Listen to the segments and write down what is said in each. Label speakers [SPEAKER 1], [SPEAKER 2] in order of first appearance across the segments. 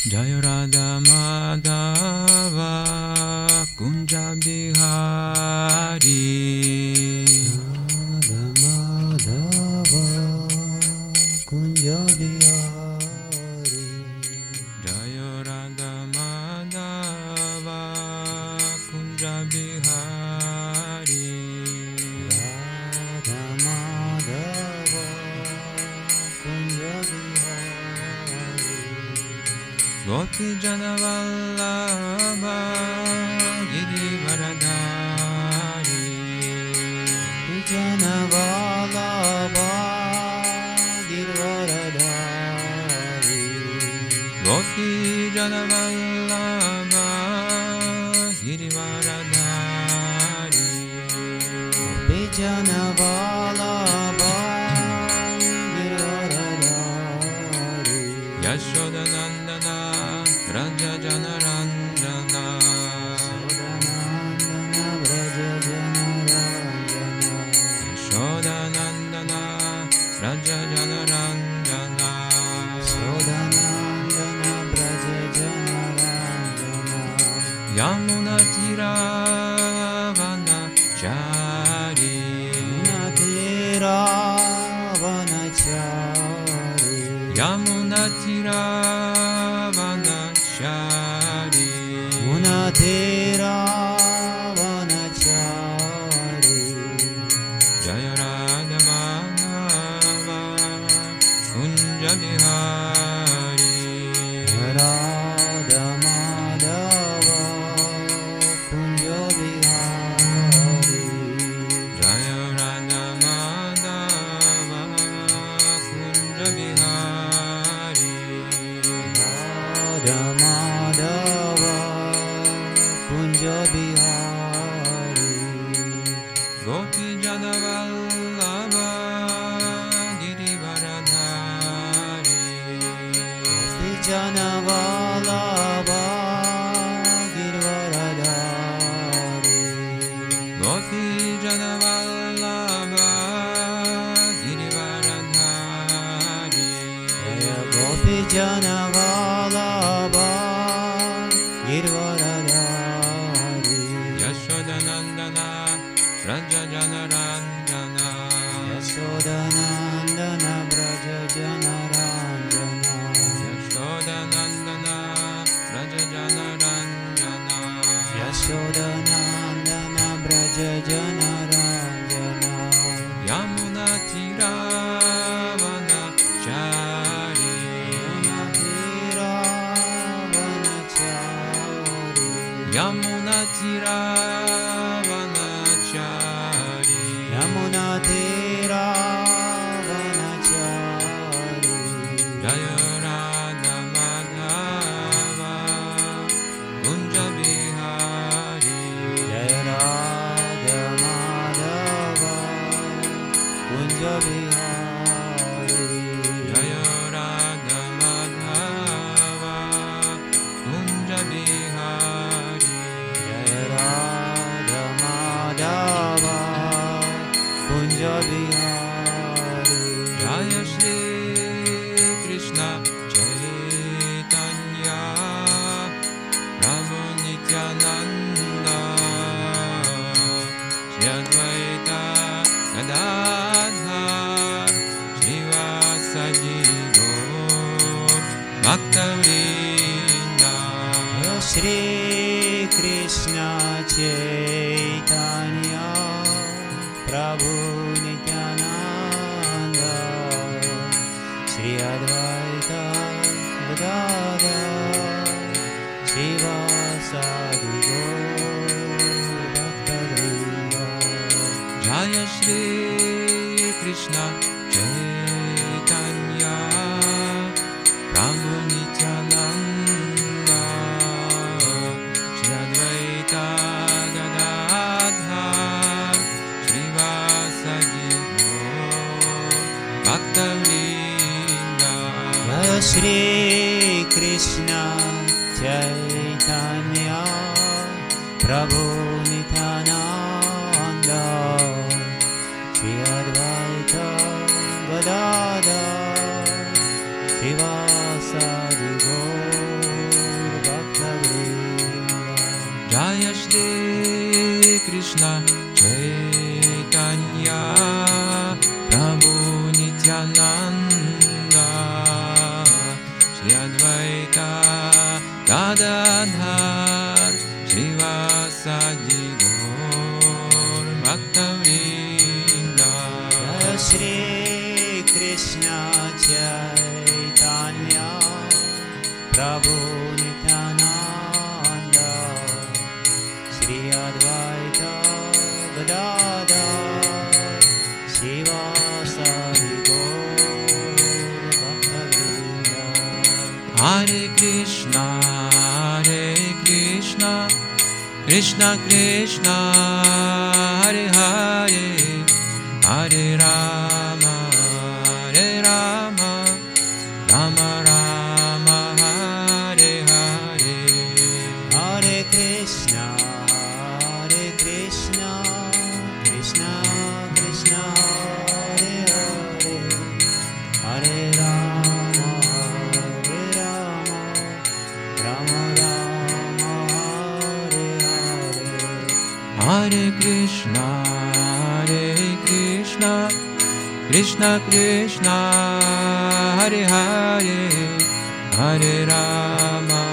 [SPEAKER 1] Jaya Radha Madhava Kunja Bihari
[SPEAKER 2] Radha Madhava Kunja Bihari
[SPEAKER 1] Jaya Radha Madhava Kunja Bihari
[SPEAKER 2] Radha Madhava Kunja Bihari
[SPEAKER 1] Gopi Jana Vallabha Girivaradhari
[SPEAKER 2] Jana Vallabha Girvaradhari
[SPEAKER 1] Gopi Jana Vallabha Girivaradhari
[SPEAKER 2] Jana Vallabha Girvaradhari
[SPEAKER 1] Yashoda Nandana Raja Jana Ranjana
[SPEAKER 2] Sodanandana Vraja Jana Ranjana
[SPEAKER 1] Yashoda Nandana Raja Jana Ranjana
[SPEAKER 2] Sodanandana Vraja Jana Ranjana
[SPEAKER 1] Yamuna Tiravana Chari
[SPEAKER 2] Vanachari
[SPEAKER 1] Yamuna Tiravana Chari
[SPEAKER 2] Munatera Vanachari
[SPEAKER 1] Jaya Radha Madhava Kunja Bihari
[SPEAKER 2] Radha Madhava Kunja Bihari
[SPEAKER 1] Jaya Radha Madhava Kunja Bihari
[SPEAKER 2] Radha Madhava Kunja Bihari
[SPEAKER 1] Gopi Jana Vallabha Girivaradhari
[SPEAKER 2] Jana Vallabha Girvaradhari
[SPEAKER 1] Gopi Jana Vallabha Girivaradhari
[SPEAKER 2] Gopi Jana Vallabha Girvaradhari
[SPEAKER 1] Yashoda Nandana Raja Jana Ranjana
[SPEAKER 2] Yashodanandana Vraja Jana Ranjana
[SPEAKER 1] Yashoda Nandana Raja Jana Ranjana
[SPEAKER 2] Yashodanandana Vraja Jana Ranjana
[SPEAKER 1] Yamuna Tiravana Chari
[SPEAKER 2] Munatira Vanachari
[SPEAKER 1] Yamuna Tiravana Chari
[SPEAKER 2] Yamunatira Vanachari
[SPEAKER 1] Jaya Radha Madhava Kunja Bihari
[SPEAKER 2] Jaya Radha Madhava Kunja Bihari
[SPEAKER 1] Jaya Radha Madhava Kunja Bihari
[SPEAKER 2] Jaya Radha Madhava Kunja Bihari
[SPEAKER 1] Jaya Shri Krishna Chaitanya Prabhu Nityananda Shri Advaita Gadadhar Srivasadi Gaur Bhaktavrinda
[SPEAKER 2] Shri Krishna Chaitanya Prabhu Nityananda Shri Advaita Gadadhar Srivasadi Gaur Bhaktavrinda
[SPEAKER 1] Jaya Shri Krishna Chaitanya Prabhu Nityananda Shri Advaita Gadadhar Srivasadi Gaur Bhaktavrinda
[SPEAKER 2] Jaya Shri Krishna Chaitanya Prabhu Nityananda Shri Advaita Gadadhar Srivasadi Gaur
[SPEAKER 1] Krishna Chaitanya Prabhu Nityananda Shri Advaita Gadadhar Srivasadi Gaur Bhaktavrinda
[SPEAKER 2] Shri Krishna Chaitanya Prabhu Nityananda Shri Advaita Gadadhar Srivasadi Gaur Bhaktavrinda
[SPEAKER 1] Hare Krishna Krishna Krishna Hare Hare Hare Rama Rama Rama Hare Hare
[SPEAKER 2] Hare Krishna Krishna Krishna Hare Hare Hare Rama Rama Rama Hare Hare
[SPEAKER 1] Hare Krishna Krishna Krishna Hare Hare Hare Rama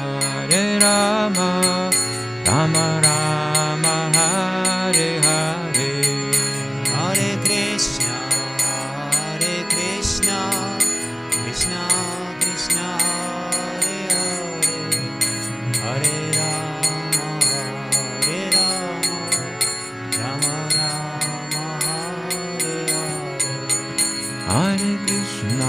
[SPEAKER 1] Rama Rama Hare Hare
[SPEAKER 2] Hare Krishna Krishna Krishna Hare Hare Hare Rama Rama Rama Hare Hare
[SPEAKER 1] Hare Krishna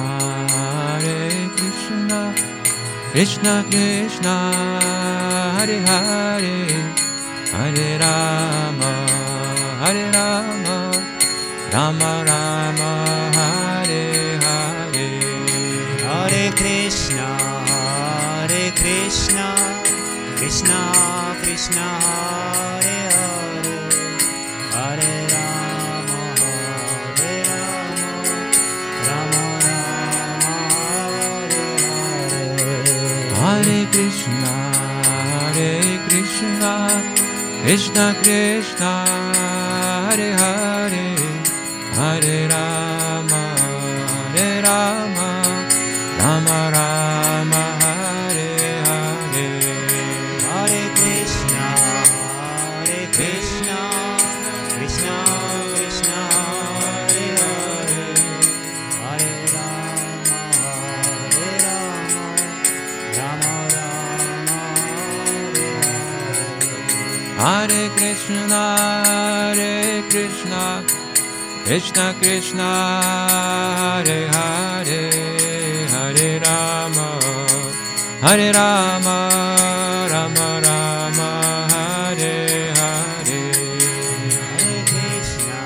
[SPEAKER 1] Krishna Krishna Hare Hare Hare Rama Rama Rama Hare Hare
[SPEAKER 2] Hare Krishna Krishna Krishna Hare Hare Hare Rama Rama Rama Hare Hare
[SPEAKER 1] Hare Krishna Krishna Krishna Hare Hare Hare Rama Rama Rama Hare Hare
[SPEAKER 2] Hare Krishna Krishna Krishna Hare Hare Hare Rama Rama Rama Hare Hare
[SPEAKER 1] Hare Krishna Krishna Krishna Hare Hare Hare Rama Rama Rama Hare Hare
[SPEAKER 2] Hare Krishna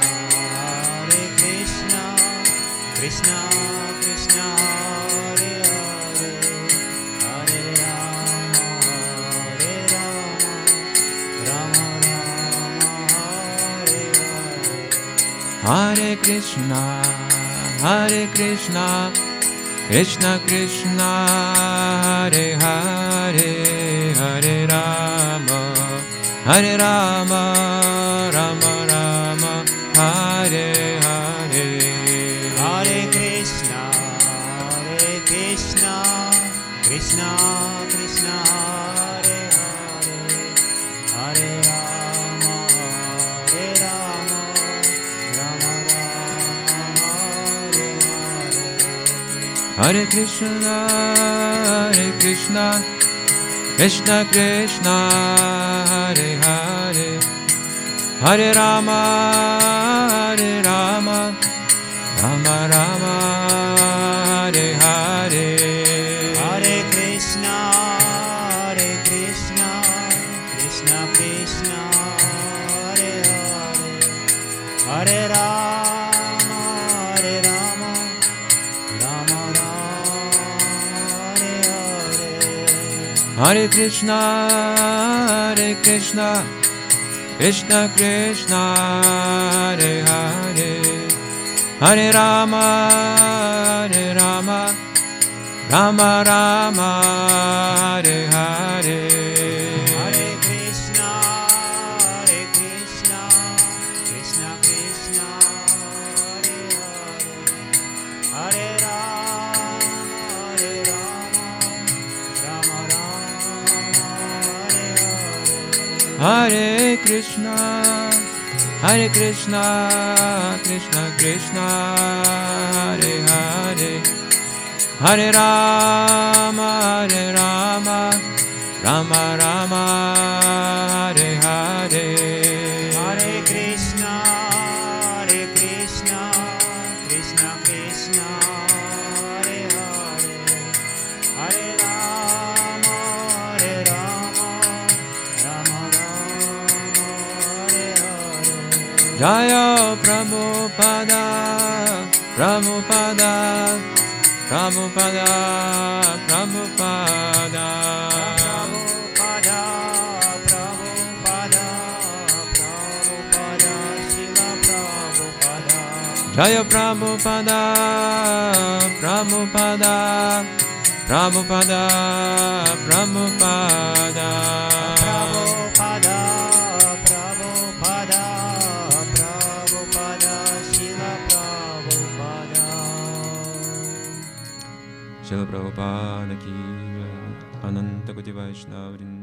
[SPEAKER 2] Krishna Krishna Hare Hare Hare Rama Rama Hare Hare
[SPEAKER 1] Hare Krishna Krishna Krishna Hare Hare Hare Rama Rama Rama Hare Hare
[SPEAKER 2] Hare Krishna Krishna Krishna Hare Hare Hare Rama Rama Rama Hare Hare
[SPEAKER 1] Hare Krishna Krishna Krishna Hare Hare Hare Rama Rama Rama Hare Hare
[SPEAKER 2] Hare Krishna Krishna Krishna Hare Hare Hare Rama Rama Hare Hare
[SPEAKER 1] Hare Krishna Krishna Krishna Hare Hare Hare Rama Rama Hare Hare
[SPEAKER 2] Hare Krishna Hare Rama, Hare Rama, Rama Rama, Hare Hare.
[SPEAKER 1] Hare Krishna, Krishna Krishna, Hare Hare, Hare Rama, Rama Rama, Hare Hare.
[SPEAKER 2] Hare Krishna, Krishna Krishna, Hare Hare, Hare Rama, Rama Rama, Hare Hare.
[SPEAKER 1] Jaya Prabhupada, Prabhupada, Prabhupada, Prabhupada.
[SPEAKER 2] Prabhupada, Prabhupada, Prabhupada, Srila Prabhupada.
[SPEAKER 1] Jaya Prabhupada, Prabhupada, Prabhupada, Prabhupada.
[SPEAKER 2] Prabhupada, Prabhupada, Prabhupada, Srila Prabhupada.
[SPEAKER 1] Srila Prabhupada ki Jai. Ananta Koti Vaishnava Vrinda.